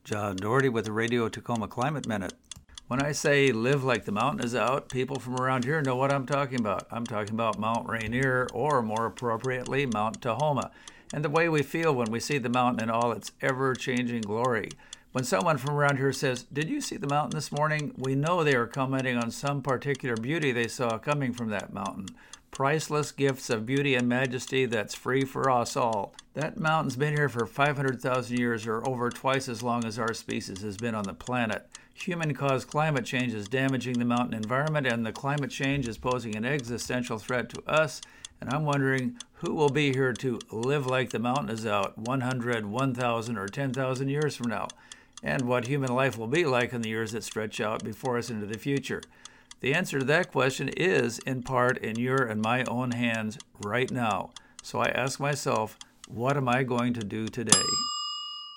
John Doherty with the Radio Tacoma Climate Minute. When I say live like the mountain is out, people from around here know what I'm talking about. I'm talking about Mount Rainier, or more appropriately, Mount Tahoma, and the way we feel when we see the mountain in all its ever-changing glory. When someone from around here says, "Did you see the mountain this morning?" we know they are commenting on some particular beauty they saw coming from that mountain. Priceless gifts of beauty and majesty that's free for us all. That mountain's been here for 500,000 years, or over twice as long as our species has been on the planet. Human-caused climate change is damaging the mountain environment, and the climate change is posing an existential threat to us. And I'm wondering who will be here to live like the mountain is out 100, 1,000, or 10,000 years from now, and what human life will be like in the years that stretch out before us into the future. The answer to that question is, in part, in your and my own hands right now. So I ask myself, what am I going to do today?